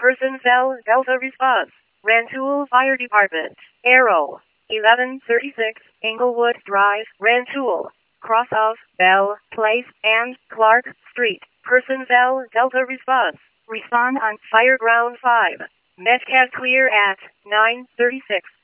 Person cell Delta response. Rantoul Fire Department. Arrow. 1136 Englewood Drive, Rantoul. Cross of Bell Place and Clark Street. Person cell Delta response. Respond on Fireground 5. Metcalf clear at 9:36.